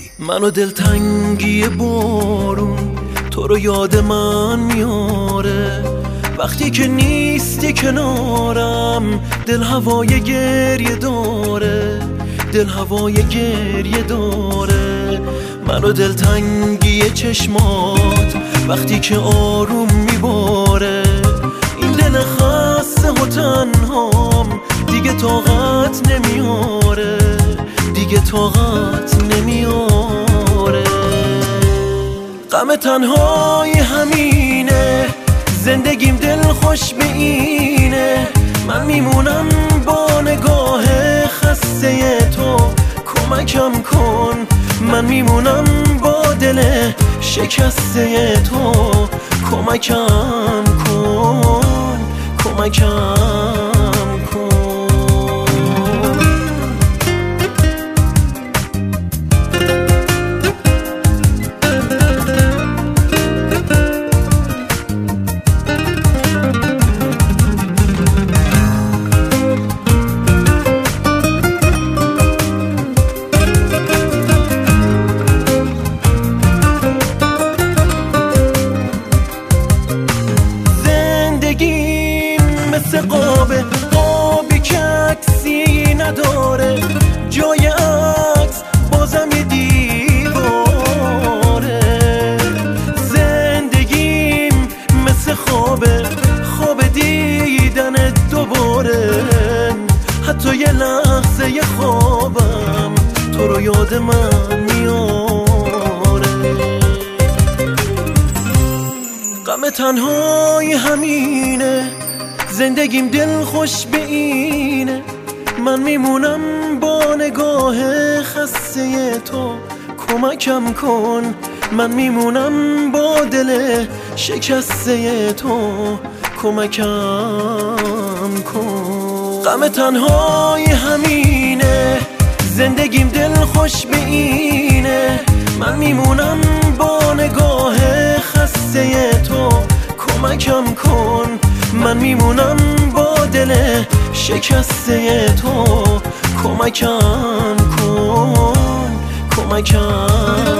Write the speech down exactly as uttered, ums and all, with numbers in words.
منو دلتنگی بارون تو رو یاد من میاره، وقتی که نیستی کنارم دل هوای گریه داره، دل هوای گریه داره. منو دلتنگی چشمات وقتی که آروم میباره، این دل خسته و تنهام دیگه طاقت نمیاره، دیگه طاقت نمیاره. غم تنهای همینه، زندگیم دل خوش به اینه، من میمونم با نگاه خسته تو، کمکم کن. من میمونم با دل شکسته تو، کمکم کن، کمکم کن. مثل قابه، قابی که عکسی نداره، جای عکس بازم یه دیواره. زندگیم مثل خوابه، خواب دیدن دوباره، حتی یه لحظه یه خوابم تو رو یاد من میاره. غم تنهای همینه، زندگیم دل خوش به اینه، من میمونم با نگاه خسته تو، کمکم کن. من میمونم با دل شکسته تو، کمکم کن. غم تنهای همینه، زندگیم دل خوش به اینه، من میمونم با نگاه خسته تو، کمکم کن. من میمونم با دل شکسته تو، کمکم کن، کمکم